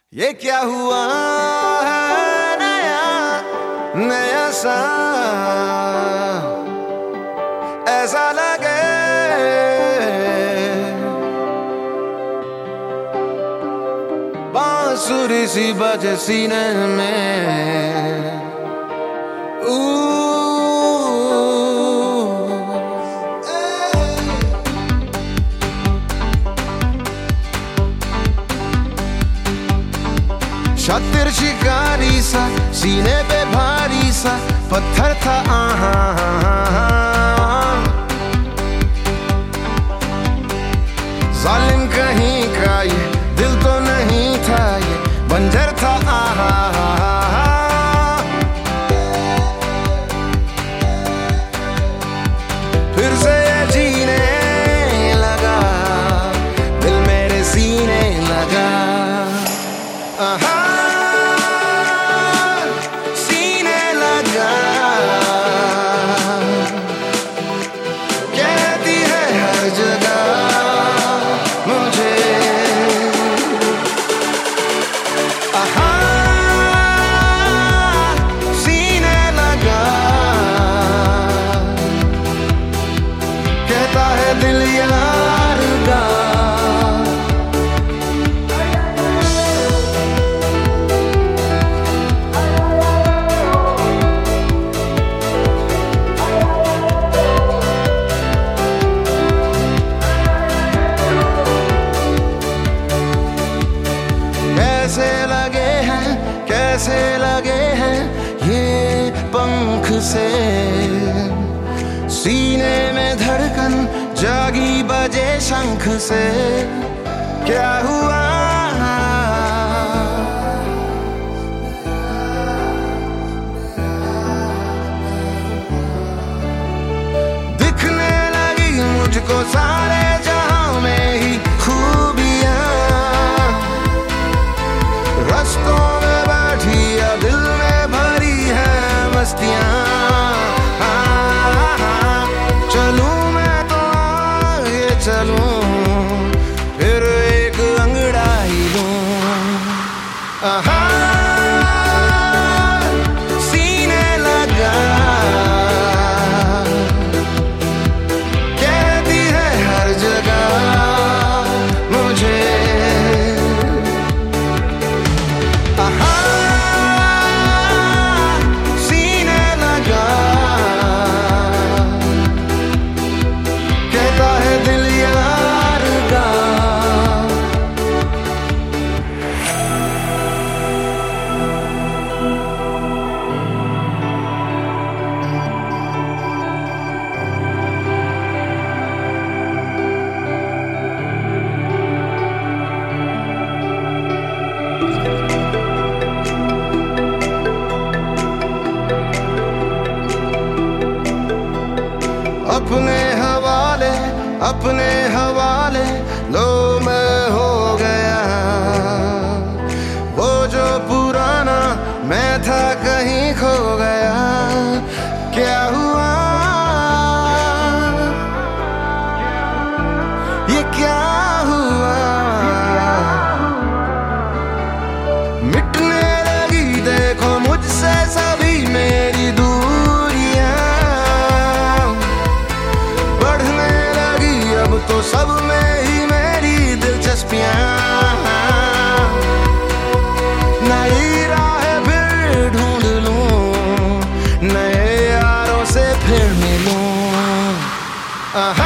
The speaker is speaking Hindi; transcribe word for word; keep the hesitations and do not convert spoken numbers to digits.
ये क्या हुआ है नया नया सा, ऐसा लगे बांसुरी सी बजे सीने में। शातिर शिकारी सा, सीने पे भारी सा पत्थर था आहा, जालिम कहीं का ये दिल तो नहीं था, ये बंजर था आहा। फिर से ये जीने लगा, दिल मेरे सीने लगा आहा। दिल यार का कैसे लगे हैं, कैसे लगे हैं ये पंख से, सीने में धड़कन जागी बजे शंख से। क्या हुआ दिखने लगी मुझको सारे जहां में ही खूबियां, रस्तों में बैठी या दिल में भरी है मस्तियां। चलूं फिर एक अंगड़ाई लूं आहा, सीने लगा कहती है हर जगह मुझे आहा, सीने लगा कहता है दिल अपने हवाले अपने हवाले लो मैं हो गया, वो जो पुराना मैं था कहीं खो गया। क्या हुआ ये क्या हुआ, मिटने लगी देखो मुझसे सभी मेरी दूरियां, तो सब में ही मेरी दिलचस्पियां। नई राह फिर ढूंढ लूं, नए यारों से फिर मिलूं आहा।